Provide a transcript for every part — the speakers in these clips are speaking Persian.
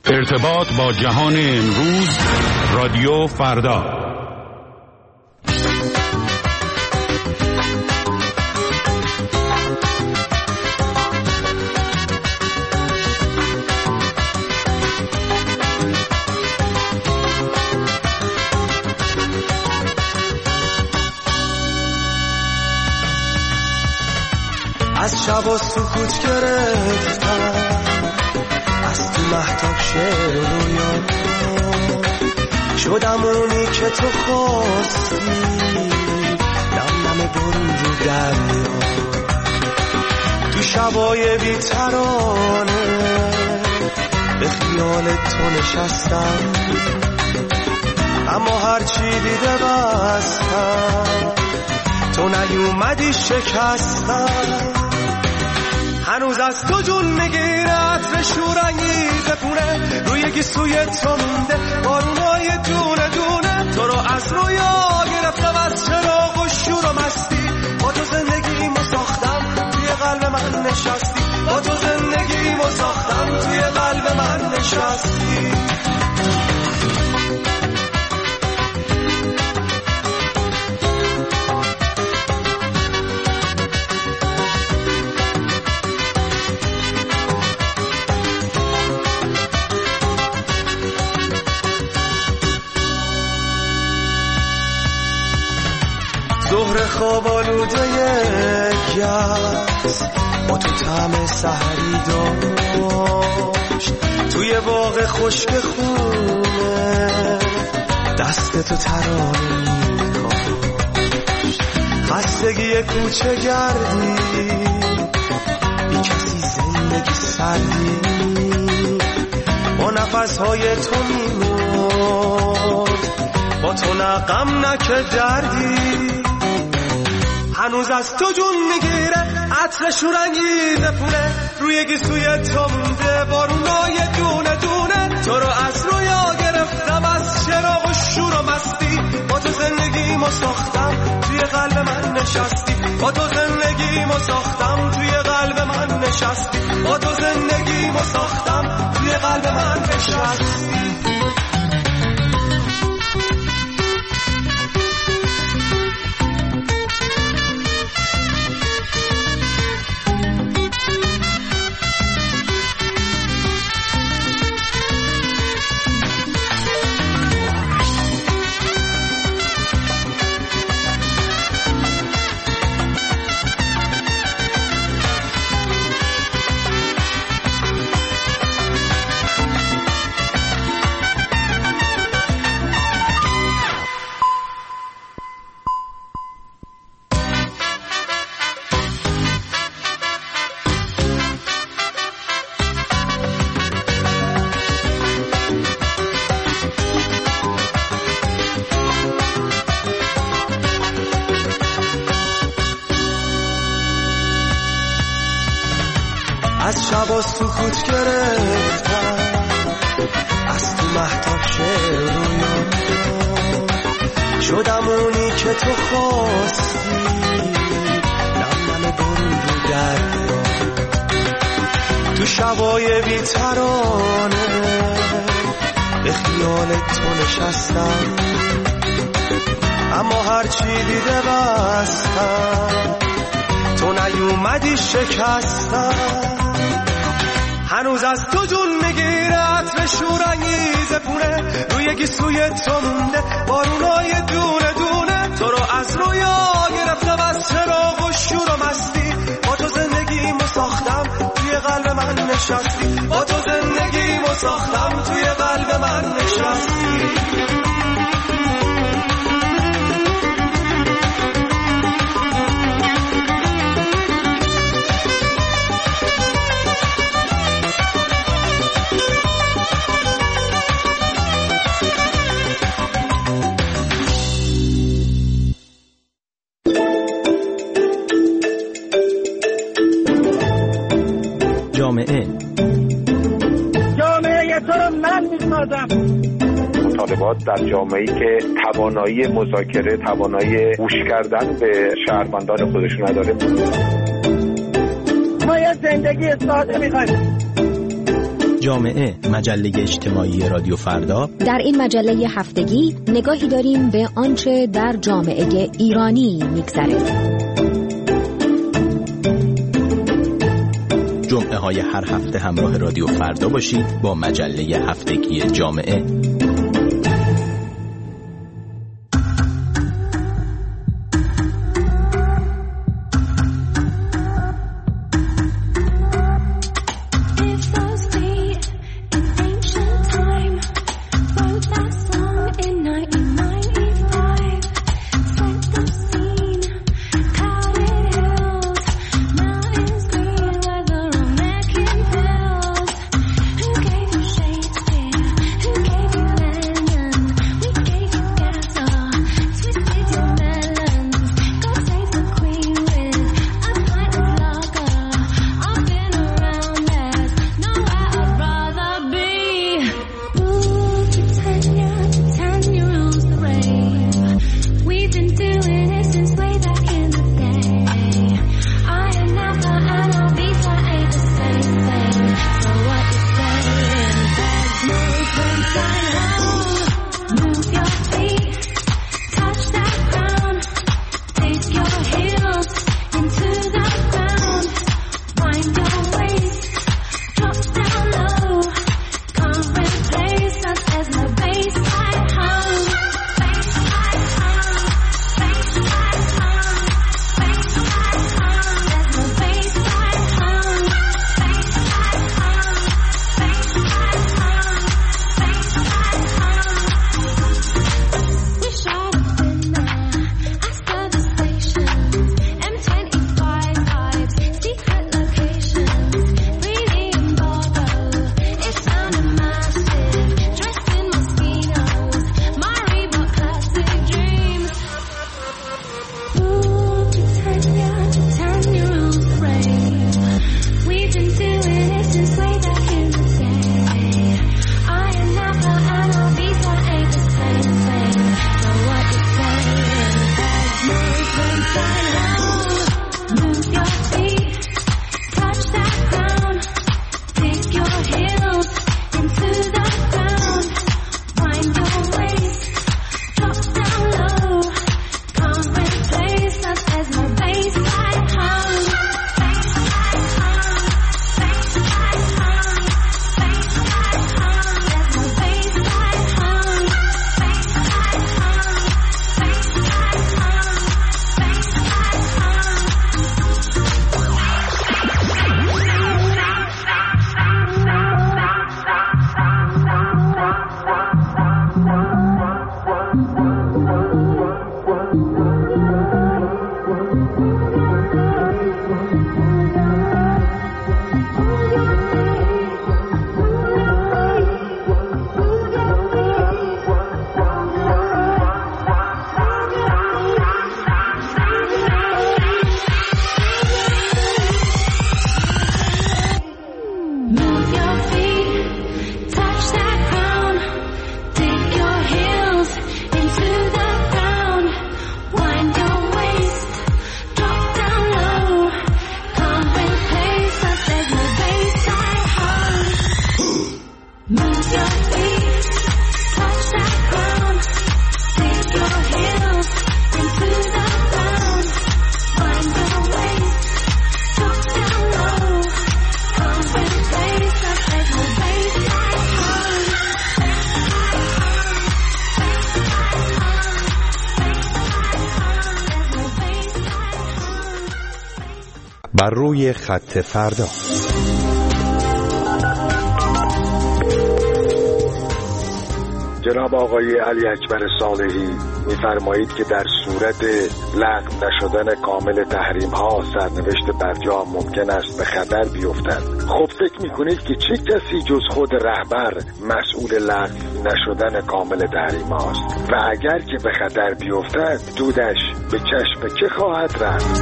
ارتباط با جهان امروز، رادیو فردا. از شب سکوت گرفتم، از تو مهتاب شعر و رویا شدم اونی که تو خواستی، نم نم برون رو دریا، تو شبای بی‌ترانه به خیال تو نشستم، اما هرچی دیده بستم، تو نیومدی شکستم. هنوز از تو جون میگیره عطر شورانگیز پونه، روی گیسوی تو مونده بارونای دونه دونه، تو رو از رویا گرفتم، از چراغ و شور و مستی، با تو زندگیمو ساختم، توی قلب من نشستی، با تو زندگیمو ساختم، توی قلب من نشستی. ظهر خواب آلوده گرد با تو طعم سحری داشت، توی باغ خشک خونه دست تو ترانه می‌کاشت، خستگی کوچه گردی بی کسی زندگی سردی، با نفسهای تو میمرد، با تو نه غم نه که دردی. هنوز از تو جون میگیره عطر شورانگیز پونه، روی گیسوی تو مونده بارونای دونه دونه، تو رو از رویا گرفتم، از چراغ و شور و مستی، با تو زندگیمو ساختم، توی قلب من نشستی، با تو زندگیمو ساختم، توی قلب من نشستی، با تو زندگیمو ساختم، توی قلب من نشستی. از شبا سکوت گرفتم، از تو مهتاب شعر و رویا شدم اونی که تو خواستی، نم نم برون رو دریا، تو شبای بی‌ترانه به خیال تو نشستم، اما هرچی دیده بستم، تو نیومدی شکستم. هنوز از تو جون میگیره عطر شورانگیز پونه، روی گیسوی تو مونده بارونای دونه دونه، تو رو از رویا گرفتم، از چراغ و شور و مستی، با تو زندگیمو ساختم، توی قلب من نشستی، با تو زندگیمو ساختم، توی قلب من نشستی. جامعه تو رو من میسازم. مطالبات در جامعه‌ای که توانایی مذاکره، توانایی گوش کردن به شهروندان خودش نداره. ما یه زندگی ساده می‌خوایم. جامعه، مجله اجتماعی رادیو فردا. در این مجله هفتگی نگاهی داریم به آنچه در جامعه ایرانی میگذره. جمعه های هر هفته همراه رادیو فردا باشید با مجله هفتگی جامعه. بر روی خط فردا. جناب آقای علی اکبر صالحی می‌فرمایید که در صورت لغو نشدن کامل تحریم ها سرنوشت برجام ممکن است به خطر بیفتد. خب فکر می‌کنید که چه کسی جز خود رهبر مسئول لغو نشدن کامل تحریم هاست و اگر که به خطر بیفتد دودش به چشم که خواهد رفت؟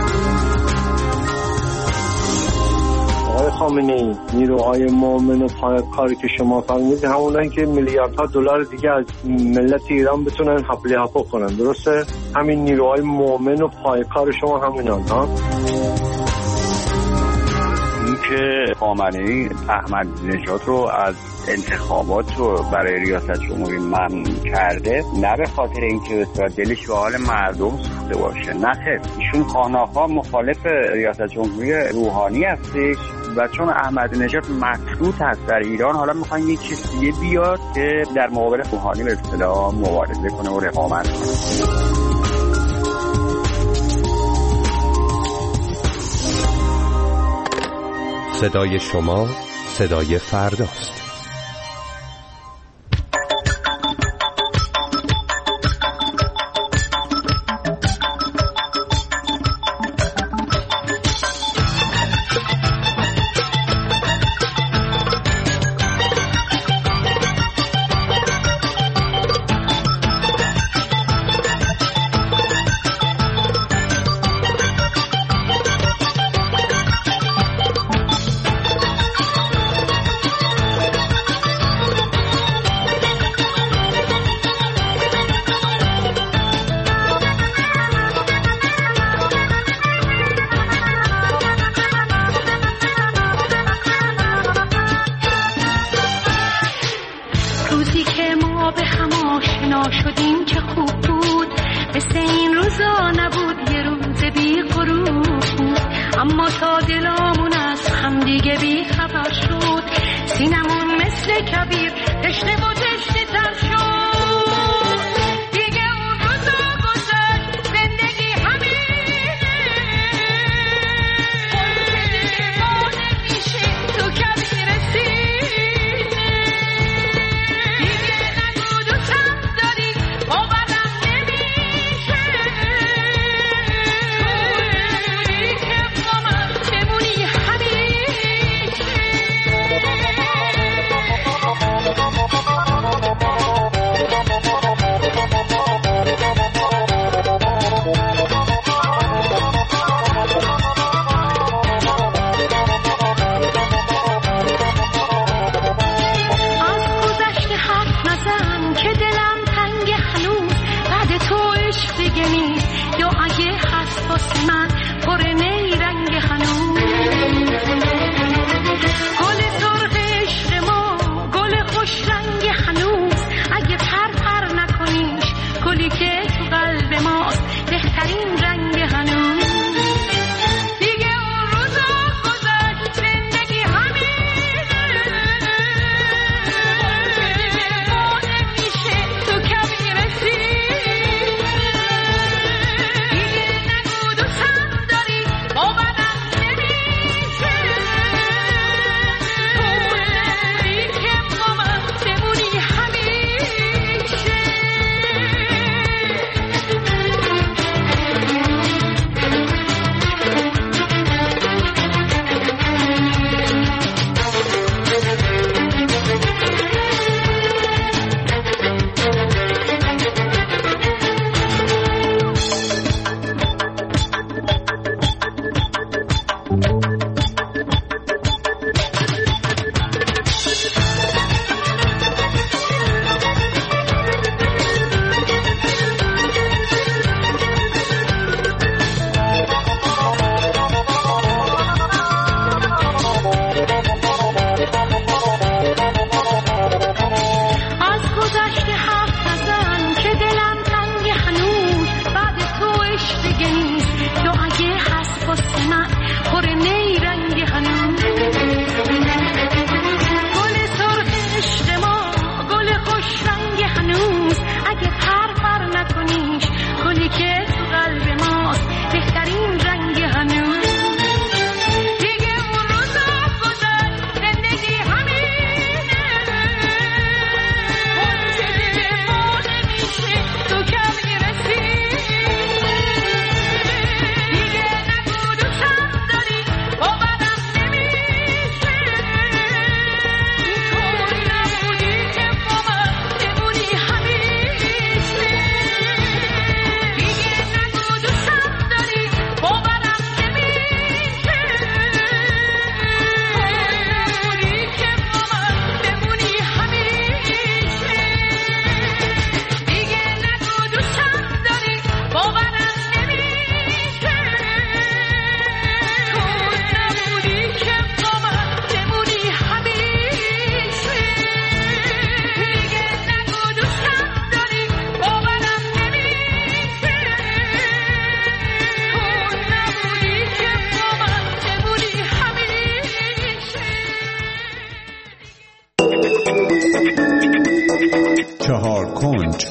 آقای خامنه‌ای، نیروهای مؤمن و پایه‌کاری که شما فرمودید همونایی که میلیاردها دلار دیگه از ملت ایران بتونن حفله هاپو کنن، درسته؟ همین نیروهای مؤمن و پایه‌کار شما همینان ها؟ این که خامنه‌ای احمد نژاد رو از انتخابات رو برای ریاست جمهوری ممنوع کرده، نه به خاطر اینکه دلش به حال مردم سوخته باشه، نه خیر، ایشون خواه‌ناخواه مخالف ریاست جمهوری روحانی هستش و چون احمد نژاد مطروح هست در ایران، حالا میخوان یک کسی بیاد که در مقابل روحانی به اصطلاح مبارزه کنه و رقابت کنه. صدای شما صدای فرداست. چهار کنج.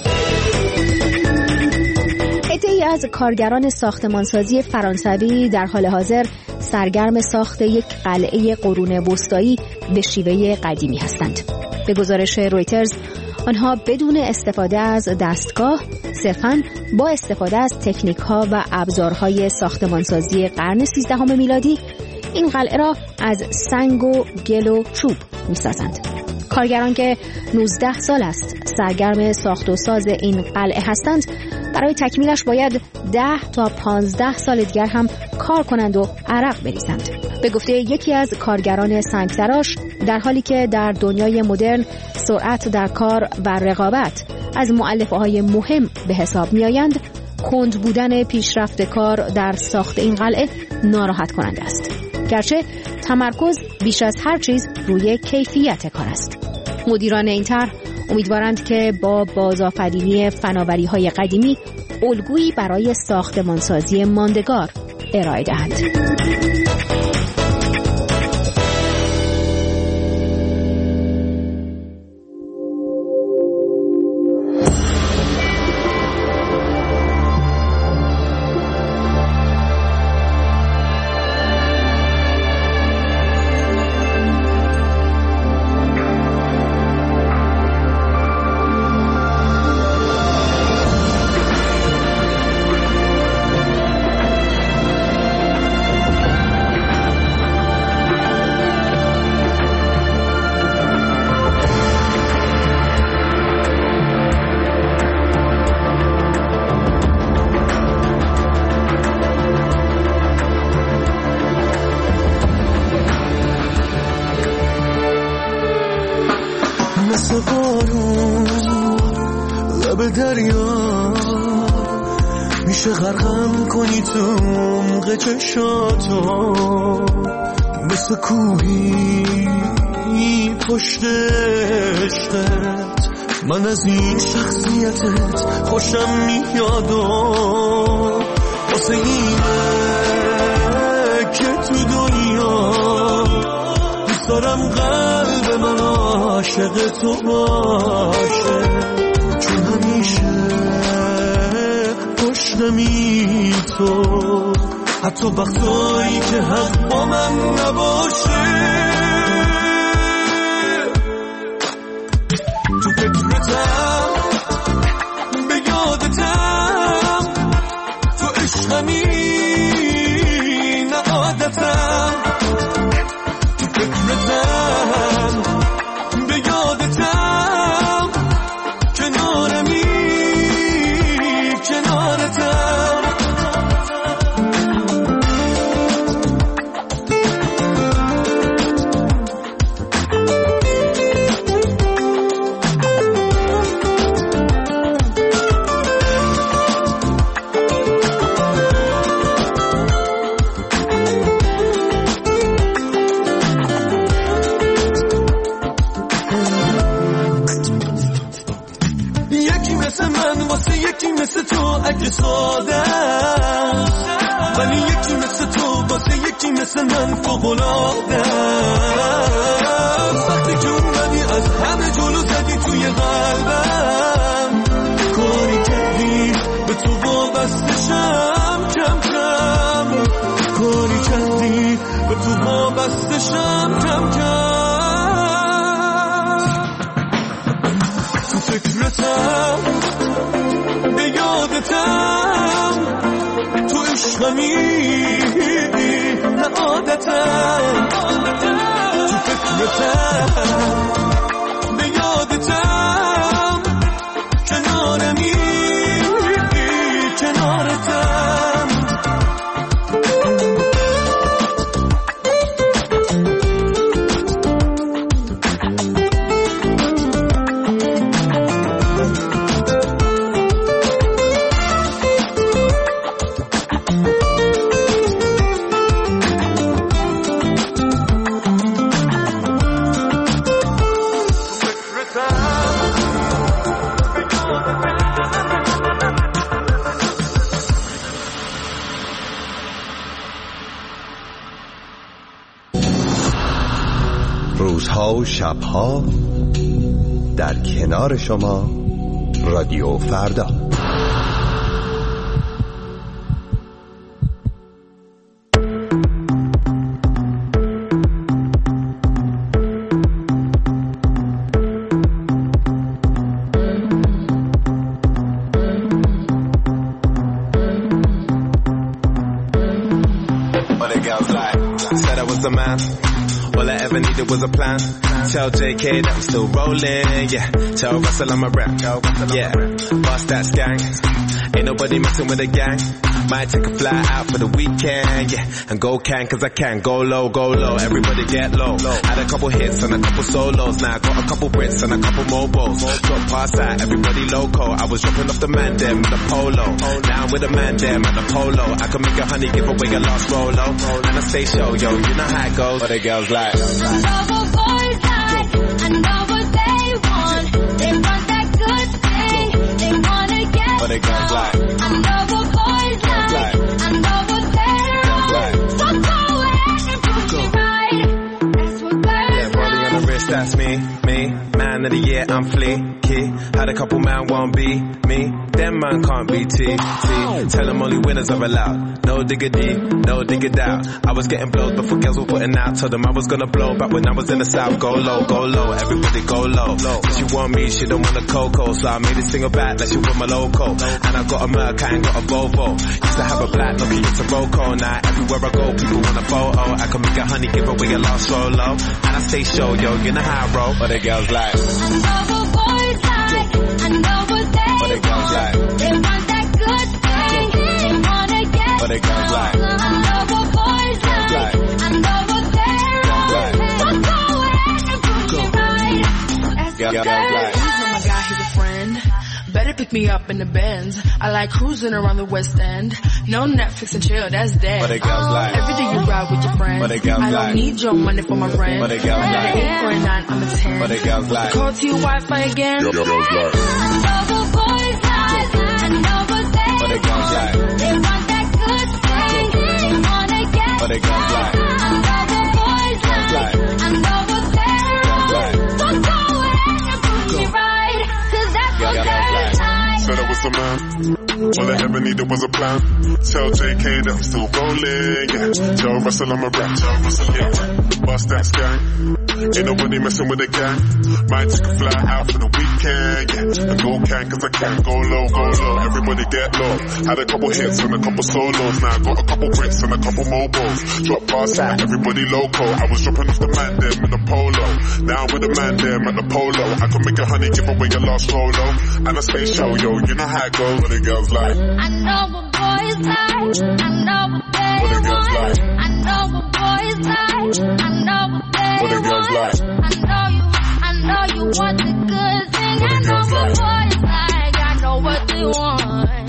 عده‌ای از کارگران ساختمانسازی فرانسوی در حال حاضر سرگرم ساخت یک قلعه قرون وسطایی به شیوه قدیمی هستند. به گزارش رویترز آنها بدون استفاده از دستگاه، صرفاً با استفاده از تکنیک‌ها و ابزارهای ساختمانسازی قرن 13 میلادی این قلعه را از سنگ و گل و چوب می‌سازند. کارگران که 19 سال است سرگرم ساخت و ساز این قلعه هستند، برای تکمیلش باید 10 تا 15 سال دیگر هم کار کنند و عرق بریزند. به گفته یکی از کارگران سنگتراش، در حالی که در دنیای مدرن سرعت در کار و رقابت از مؤلفه‌های مهم به حساب می‌آیند، کند بودن پیشرفت کار در ساخت این قلعه ناراحت کننده است. گرچه تمرکز بیش از هر چیز روی کیفیت کار است. مدیران این طرح امیدوارند که با بازآفرینی فناوری‌های قدیمی الگویی برای ساختمانسازی ماندگار ارائه دهند. مثل بارون لب دریا میشه غرقم کنی تو عمق چشاتو، مثل کوهی پشت عشقت من از این شخصیتت خوشم میاد و واسه اینه که تو دنیا دوست دارم قلب من عاشق تو باشه، چون همیشه پشتمی تو، حتی وقتایی که حق با من نباشه. تو فکرتم به یادتم، تو عشقمی نه عادتم، تو فکرتم به یادتم، کنارمی کنارتم. یکی مثل تو اگه ساده، ولی یکی مثل تو واسه یکی مثل من فوق‌العاده. وقتی که اومدی از همه جلو زدی توی قلبم، کاری کردی به تو وابستشم کم کم، کاری کردی به تو وابستشم کم کم. تو فکرتم به یادتم، تو عشقمی نه عادتم، تو فکرتم به یادتم، کنارمی کنارتم. روزها و شبها در کنار شما رادیو فردا. All I ever needed was a plan. Tell JK that I'm still rolling, yeah. Tell Russell I'm a rap, yeah. Bust that gang. Ain't nobody messing with a gang. Might take a fly out for the weekend, yeah. And go can, cause I can. Go low, go low. Everybody get low. Had a couple hits and a couple solos. Now I got a couple Brits and a couple mobiles. Drop past that, everybody loco. I was dropping off the man them in the polo. Now I'm with a man them at the polo. I can make a honey give away a lost rolo. And I stay show, yo, you know how it goes. What the girls like? I know what boys like. I know what they want. They want that good thing. They wanna get what the girls like? I know what boys like. I know what they're like. So go ahead and prove me right. That's what girls like. Rolling on the wrist, that's me. Man of the year, I'm fleeky. Had a couple man won't be me. Them man can't be T. Tell them only winners are allowed. No diggity, no diggity out. I was getting blows before girls were putting out. Told them I was gonna blow back when I was in the south. Go low, everybody go low. If she want me, she don't want a cocoa. So I made this single back like she want my loco. And I got a Merc, I ain't got a Volvo. Used to have a black, lucky it's a Roco. Now everywhere I go, people want a photo. I can make a honey, give away a lost solo. And I stay show, yo, you know how I roll. What the girls like? I know what boys like. I know what they want. They want that good thing. They wanna get what they got like. I know what boys like. I know what they're like. So go ahead and prove me right. That's what girls like. Oh my God, he's a friend. Better pick me up in the Benz. I like cruising around the West End. No Netflix and chill, that's dead. What they girls like? Every day you ride with your friends. What they girls like? I don't need your money for my rent. What they girls like? 8 for a 9, I'm a 10. What they girls like? Call to your Wi-Fi again. Yo, girls like. I know what boys like. I know what they What they girls like? They want that good thing. They wanna get What they girls like? I know what boys like. I know what they're like. So go ahead and prove me right. Cause that's what girls like. Said I was the man. All I ever needed was a plan. Tell JK that I'm still rolling, yeah. Tell Russell I'm a rap, yeah. Bust that gang. Ain't nobody messing with a gang. Might take a fly out for the weekend, yeah. And go can, cause I can. Go low, everybody get low. Had a couple hits and a couple solos. Now I got a couple Brits and a couple mobiles. Drop past that, everybody loco. I was dropping off the man them in the polo. Now I'm with the man them at the polo. I can make a honey, give away your lost rolo. And I stay show, yo, you know how it goes. What the girls like? I know what boys like. I know what they want. Like? I know what boys like. I know what they What the girls like? I know you want the good thing. I know what boys like. I know what they want.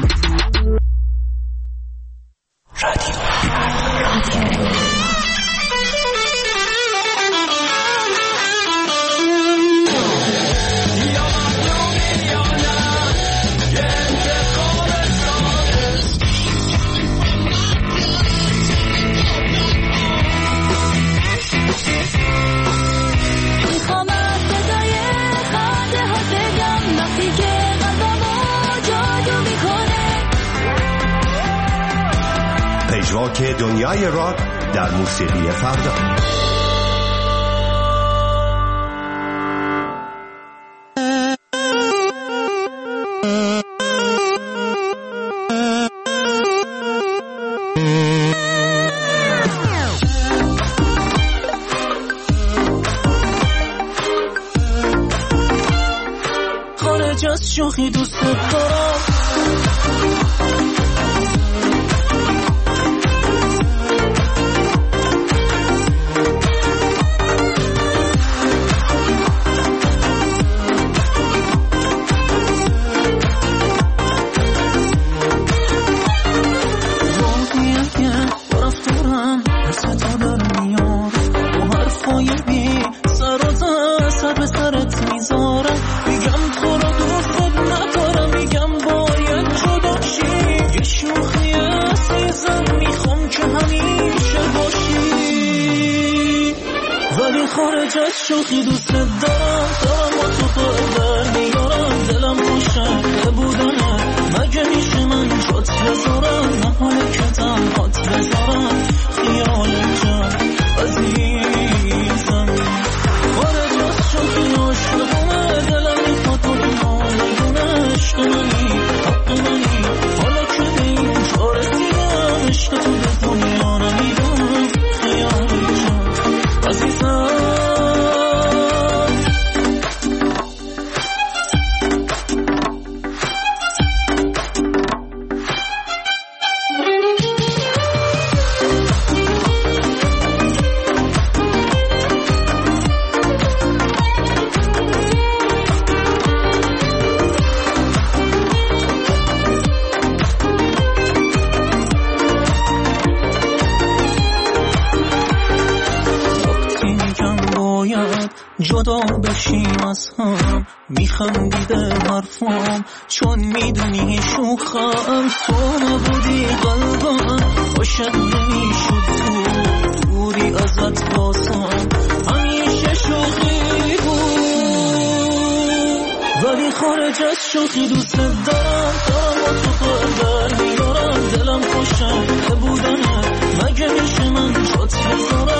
پژواک دنیای راک در موسیقی فردا. خارج از شوخی دوست دارم خارج از شوخی دوست دارم با تو قلبم میارم دلم تو جدا بشیم از هم، میخندی به حرفام چون میدونی شوخم. تو نبودی قلبم عاشق نمیشد، تو دوری ازت باسم همیشه شوخی بود، ولی خارج از شوخی دوست دارم و تو قدر میارم. دلم خوشه بودنه، مگه میشه من جات بذارم؟